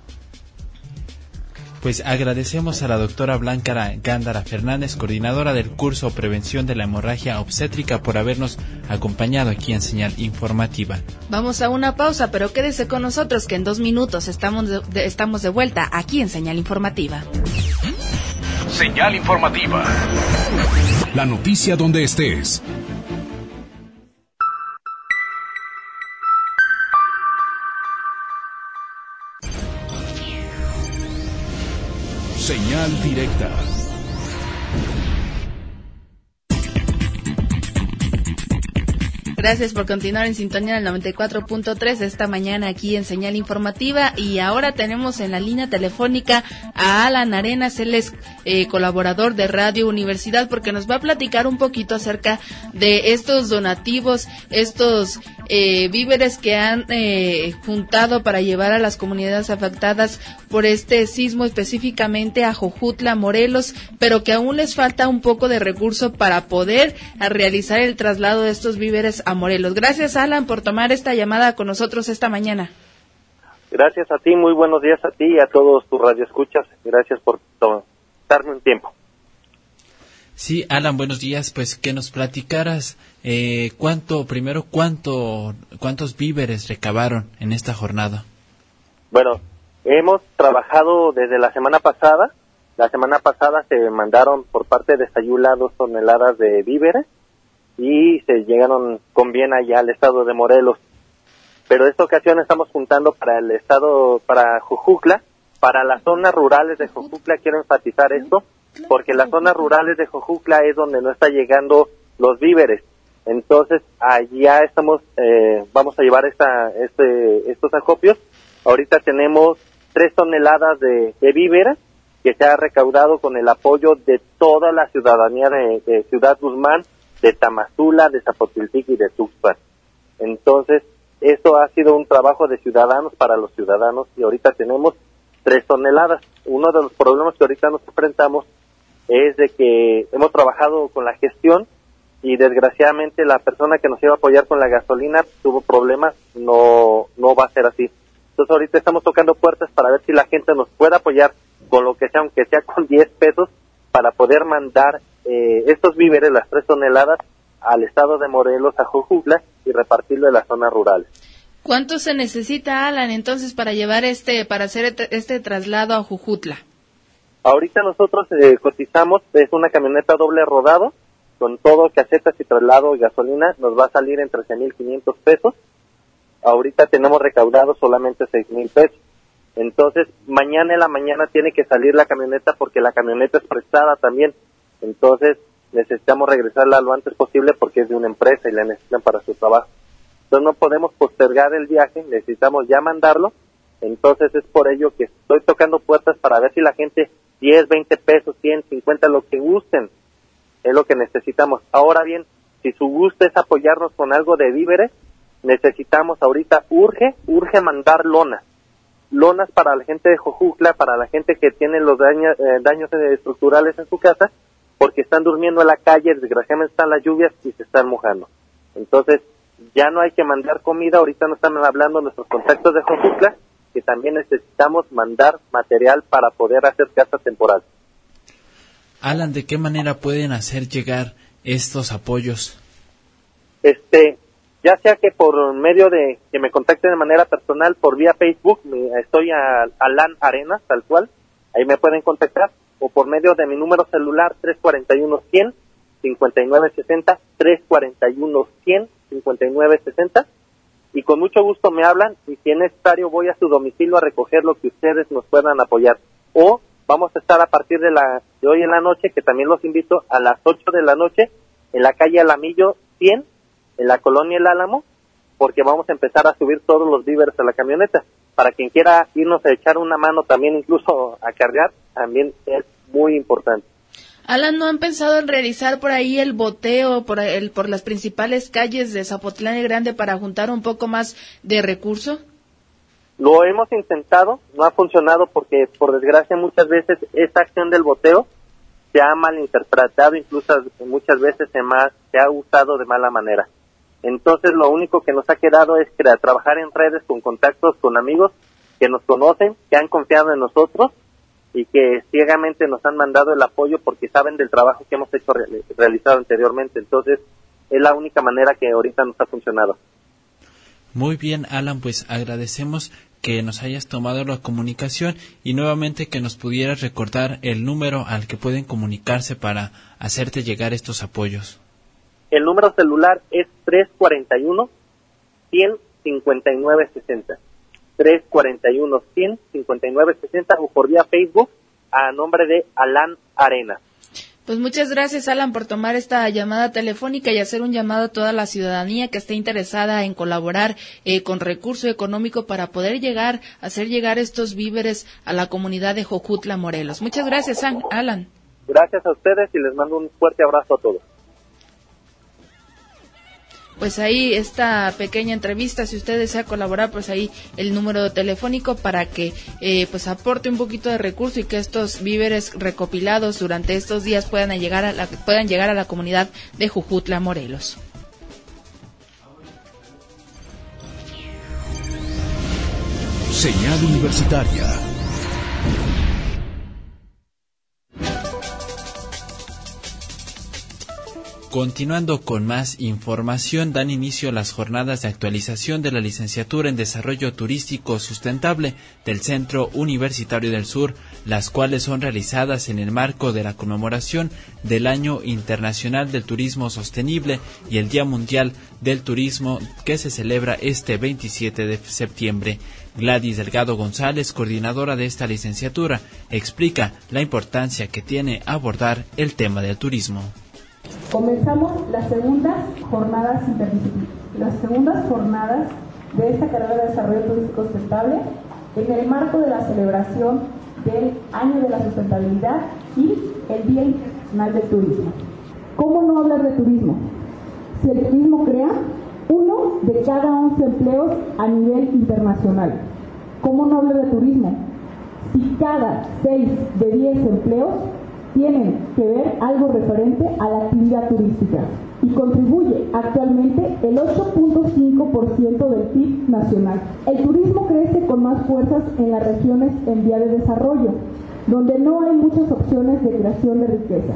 [SPEAKER 5] Pues agradecemos a la doctora Blanca Gándara Fernández, coordinadora del curso Prevención de la Hemorragia Obstétrica, por habernos acompañado aquí en Señal Informativa.
[SPEAKER 7] Vamos a una pausa, pero quédese con nosotros que en 2 minutos estamos de vuelta aquí en Señal Informativa.
[SPEAKER 2] Señal Informativa.
[SPEAKER 1] La noticia donde estés. Señal directa.
[SPEAKER 7] Gracias por continuar en sintonía del 94.3 esta mañana aquí en Señal Informativa, y ahora tenemos en la línea telefónica a Alan Arenas. Él es colaborador de Radio Universidad, porque nos va a platicar un poquito acerca de estos donativos, estos víveres que han juntado para llevar a las comunidades afectadas por este sismo, específicamente a Jojutla, Morelos, pero que aún les falta un poco de recurso para poder realizar el traslado de estos víveres a Morelos. Gracias, Alan, por tomar esta llamada con nosotros esta mañana.
[SPEAKER 12] Gracias a ti, muy buenos días a ti y a todos tus radioescuchas. Gracias por darme un tiempo.
[SPEAKER 5] Sí, Alan, buenos días. Pues que nos platicaras cuántos víveres recabaron en esta jornada.
[SPEAKER 12] Bueno, hemos trabajado desde la semana pasada. La semana pasada se mandaron por parte de Sayula 2 toneladas de víveres y se llegaron con bien allá al estado de Morelos. Pero esta ocasión estamos juntando para el estado, para Jojutla, para las zonas rurales de Jojutla. Quiero enfatizar esto, porque las zonas rurales de Jojutla es donde no está llegando los víveres. Entonces, allá estamos, vamos a llevar estos acopios. Ahorita tenemos 3 toneladas de víveres que se ha recaudado con el apoyo de toda la ciudadanía de Ciudad Guzmán, de Tamazula, de Zapotiltic y de Tuxpan. Entonces, esto ha sido un trabajo de ciudadanos para los ciudadanos, y ahorita tenemos 3 toneladas. Uno de los problemas que ahorita nos enfrentamos es de que hemos trabajado con la gestión y desgraciadamente la persona que nos iba a apoyar con la gasolina tuvo problemas. No va a ser así. Entonces ahorita estamos tocando puertas para ver si la gente nos puede apoyar con lo que sea, aunque sea con 10 pesos, para poder mandar estos víveres, las 3 toneladas, al estado de Morelos, a Jojutla, y repartirlo en las zonas rurales.
[SPEAKER 7] ¿Cuánto se necesita, Alan, entonces, para llevar para hacer este traslado a Jojutla?
[SPEAKER 12] Ahorita nosotros cotizamos, es una camioneta doble rodado, con todo, casetas y traslado y gasolina, nos va a salir en 13,500 pesos. Ahorita tenemos recaudado solamente 6,000 pesos. Entonces, mañana en la mañana tiene que salir la camioneta porque la camioneta es prestada también. Entonces, necesitamos regresarla lo antes posible porque es de una empresa y la necesitan para su trabajo. Entonces, no podemos postergar el viaje, necesitamos ya mandarlo. Entonces, es por ello que estoy tocando puertas para ver si la gente, 10, 20 pesos, 100, 50, lo que gusten, es lo que necesitamos. Ahora bien, si su gusto es apoyarnos con algo de víveres, necesitamos ahorita, urge mandar lonas para la gente de Jojutla, para la gente que tiene los daños estructurales en su casa, porque están durmiendo en la calle, desgraciadamente están las lluvias y se están mojando. Entonces, ya no hay que mandar comida, ahorita nos están hablando nuestros contactos de Jojutla, que también necesitamos mandar material para poder hacer casa temporal.
[SPEAKER 5] Alan, ¿de qué manera pueden hacer llegar estos apoyos?
[SPEAKER 12] Ya sea que por medio de que me contacten de manera personal por vía Facebook, estoy a Alan Arenas, tal cual, ahí me pueden contactar, o por medio de mi número celular 341-100-5960, 341-100-5960, y con mucho gusto me hablan, y si es necesario voy a su domicilio a recoger lo que ustedes nos puedan apoyar. O vamos a estar a partir de hoy en la noche, que también los invito a las 8 de la noche, en la calle Alamillo 100, en la colonia El Álamo, porque vamos a empezar a subir todos los víveres a la camioneta. Para quien quiera irnos a echar una mano también, incluso a cargar, también es muy importante.
[SPEAKER 7] Alan, ¿no han pensado en realizar por ahí el boteo por las principales calles de Zapotlán el Grande para juntar un poco más de recurso?
[SPEAKER 12] Lo hemos intentado, no ha funcionado porque, por desgracia, muchas veces esta acción del boteo se ha malinterpretado, incluso muchas veces se ha usado de mala manera. Entonces, lo único que nos ha quedado es trabajar en redes con contactos con amigos que nos conocen, que han confiado en nosotros y que ciegamente nos han mandado el apoyo porque saben del trabajo que hemos hecho realizado anteriormente. Entonces, es la única manera que ahorita nos ha funcionado.
[SPEAKER 5] Muy bien, Alan, pues agradecemos que nos hayas tomado la comunicación y nuevamente que nos pudieras recordar el número al que pueden comunicarse para hacerte llegar estos apoyos.
[SPEAKER 12] El número celular es 341-100-5960. 341-100-5960 o por vía Facebook a nombre de Alan Arenas.
[SPEAKER 7] Pues muchas gracias, Alan, por tomar esta llamada telefónica y hacer un llamado a toda la ciudadanía que esté interesada en colaborar con recurso económico para poder hacer llegar estos víveres a la comunidad de Jojutla, Morelos. Muchas gracias, Alan.
[SPEAKER 12] Gracias a ustedes y les mando un fuerte abrazo a todos.
[SPEAKER 7] Pues ahí esta pequeña entrevista, si usted desea colaborar, pues ahí el número telefónico para que pues aporte un poquito de recurso y que estos víveres recopilados durante estos días puedan llegar a la comunidad de Jojutla, Morelos.
[SPEAKER 1] Señal Universitaria.
[SPEAKER 5] Continuando con más información, dan inicio las jornadas de actualización de la licenciatura en Desarrollo Turístico Sustentable del Centro Universitario del Sur, las cuales son realizadas en el marco de la conmemoración del Año Internacional del Turismo Sostenible y el Día Mundial del Turismo que se celebra este 27 de septiembre. Gladys Delgado González, coordinadora de esta licenciatura, explica la importancia que tiene abordar el tema del turismo.
[SPEAKER 13] Comenzamos las segundas jornadas interdisciplinarias, las segundas jornadas de esta carrera de desarrollo turístico sustentable en el marco de la celebración del Año de la Sustentabilidad y el Día Internacional del Turismo. ¿Cómo no hablar de turismo? Si el turismo crea 1 de cada 11 empleos a nivel internacional. ¿Cómo no hablar de turismo? Si cada 6 de 10 empleos tienen que ver algo referente a la actividad turística y contribuye actualmente el 8.5% del PIB nacional. El turismo crece con más fuerzas en las regiones en vía de desarrollo, donde no hay muchas opciones de creación de riqueza.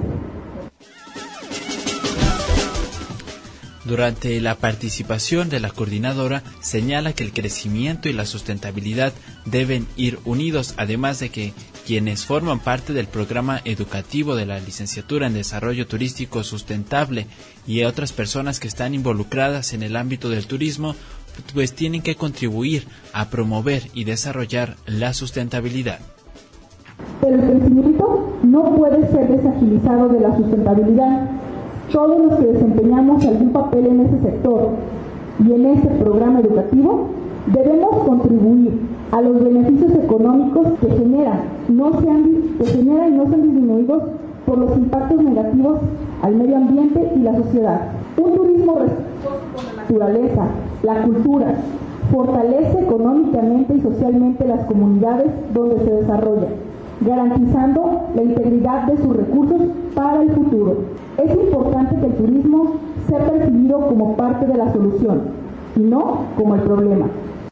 [SPEAKER 5] Durante la participación de la coordinadora, señala que el crecimiento y la sustentabilidad deben ir unidos, además de que quienes forman parte del programa educativo de la licenciatura en Desarrollo Turístico Sustentable y otras personas que están involucradas en el ámbito del turismo pues tienen que contribuir a promover y desarrollar la sustentabilidad.
[SPEAKER 13] Pero el crecimiento no puede ser desagilizado de la sustentabilidad. Todos los que desempeñamos algún papel en ese sector y en ese programa educativo debemos contribuir a los beneficios económicos que generan y no sean disminuidos por los impactos negativos al medio ambiente y la sociedad. Un turismo respetuoso con la naturaleza, la cultura, fortalece económicamente y socialmente las comunidades donde se desarrolla, garantizando la integridad de sus recursos para el futuro. Es importante que el turismo sea percibido como parte de la solución y no como el problema.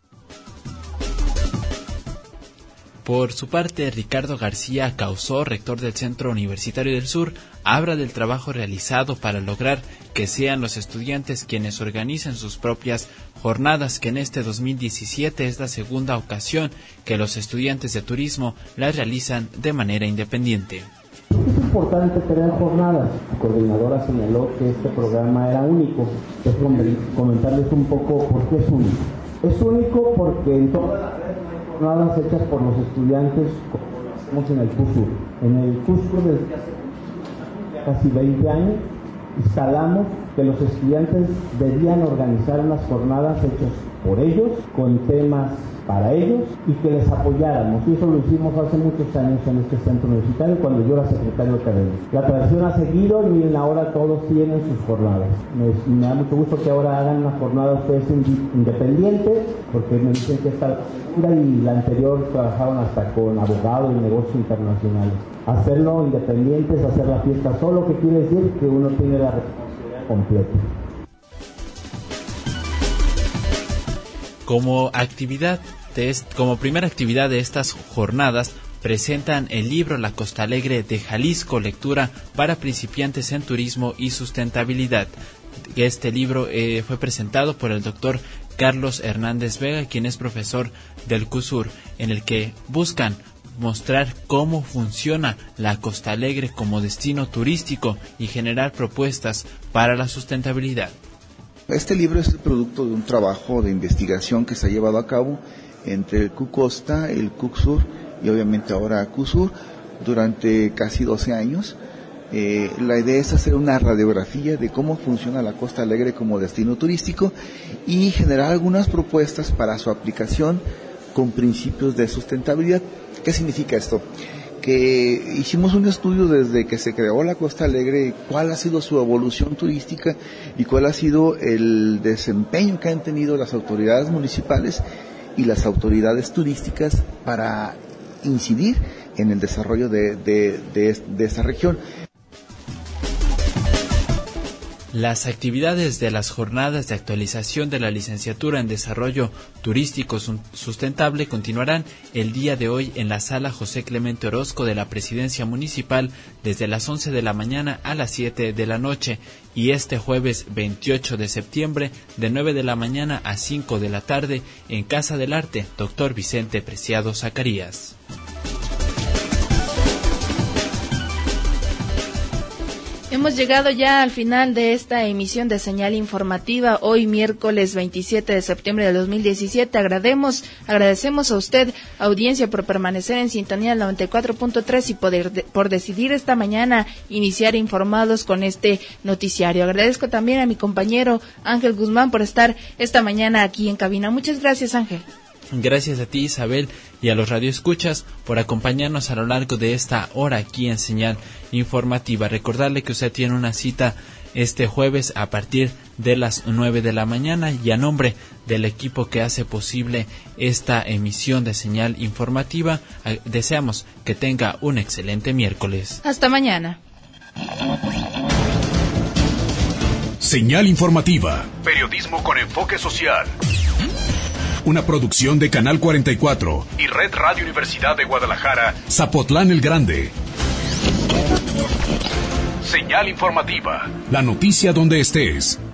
[SPEAKER 5] Por su parte, Ricardo García Causó, rector del Centro Universitario del Sur, habla del trabajo realizado para lograr que sean los estudiantes quienes organicen sus propias jornadas, que en este 2017 es la segunda ocasión que los estudiantes de turismo las realizan de manera independiente.
[SPEAKER 14] Es importante tener jornadas. La coordinadora señaló que este programa era único. Déjenme comentarles un poco por qué es único. Es único porque en todas las jornadas hechas por los estudiantes, como lo hacemos en el CUSUR. En el CUSUR desde hace casi 20 años instalamos que los estudiantes debían organizar unas jornadas hechas por ellos, con temas para ellos y que les apoyáramos. Y eso lo hicimos hace muchos años en este centro universitario cuando yo era secretario académico. La tradición ha seguido y miren, ahora todos tienen sus jornadas. Me da mucho gusto que ahora hagan una jornada ustedes independiente, porque me dicen que esta y la anterior trabajaron hasta con abogados y negocios internacionales. Hacerlo independiente es hacer la fiesta solo, que quiere decir que uno tiene la responsabilidad completa.
[SPEAKER 5] Como primera actividad de estas jornadas, presentan el libro La Costa Alegre de Jalisco, lectura para principiantes en turismo y sustentabilidad. Este libro fue presentado por el doctor Carlos Hernández Vega, quien es profesor del CUSUR, en el que buscan mostrar cómo funciona la Costa Alegre como destino turístico y generar propuestas para la sustentabilidad.
[SPEAKER 15] Este libro es el producto de un trabajo de investigación que se ha llevado a cabo entre el CUCOSTA, el CUCSUR y obviamente ahora CUSUR durante casi 12 años. La idea es hacer una radiografía de cómo funciona la Costa Alegre como destino turístico y generar algunas propuestas para su aplicación con principios de sustentabilidad. ¿Qué significa esto? Que hicimos un estudio desde que se creó la Costa Alegre, cuál ha sido su evolución turística y cuál ha sido el desempeño que han tenido las autoridades municipales y las autoridades turísticas para incidir en el desarrollo de esta región.
[SPEAKER 5] Las actividades de las jornadas de actualización de la licenciatura en Desarrollo Turístico Sustentable continuarán el día de hoy en la sala José Clemente Orozco de la Presidencia Municipal desde las 11 de la mañana a las 7 de la noche y este jueves 28 de septiembre de 9 de la mañana a 5 de la tarde en Casa del Arte, Dr. Vicente Preciado Zacarías.
[SPEAKER 7] Hemos llegado ya al final de esta emisión de Señal Informativa, hoy miércoles 27 de septiembre de 2017. Agradecemos a usted, audiencia, por permanecer en sintonía del 94.3 y por decidir esta mañana iniciar informados con este noticiario. Agradezco también a mi compañero Ángel Guzmán por estar esta mañana aquí en cabina. Muchas gracias, Ángel.
[SPEAKER 5] Gracias a ti, Isabel, y a los radioescuchas por acompañarnos a lo largo de esta hora aquí en Señal Informativa. Recordarle que usted tiene una cita este jueves a partir de las 9 de la mañana y a nombre del equipo que hace posible esta emisión de Señal Informativa, deseamos que tenga un excelente miércoles.
[SPEAKER 7] Hasta mañana.
[SPEAKER 1] Señal Informativa.
[SPEAKER 2] Periodismo con enfoque social.
[SPEAKER 1] Una producción de Canal 44
[SPEAKER 2] y Red Radio Universidad de Guadalajara,
[SPEAKER 1] Zapotlán el Grande.
[SPEAKER 2] Señal Informativa.
[SPEAKER 1] La noticia donde estés.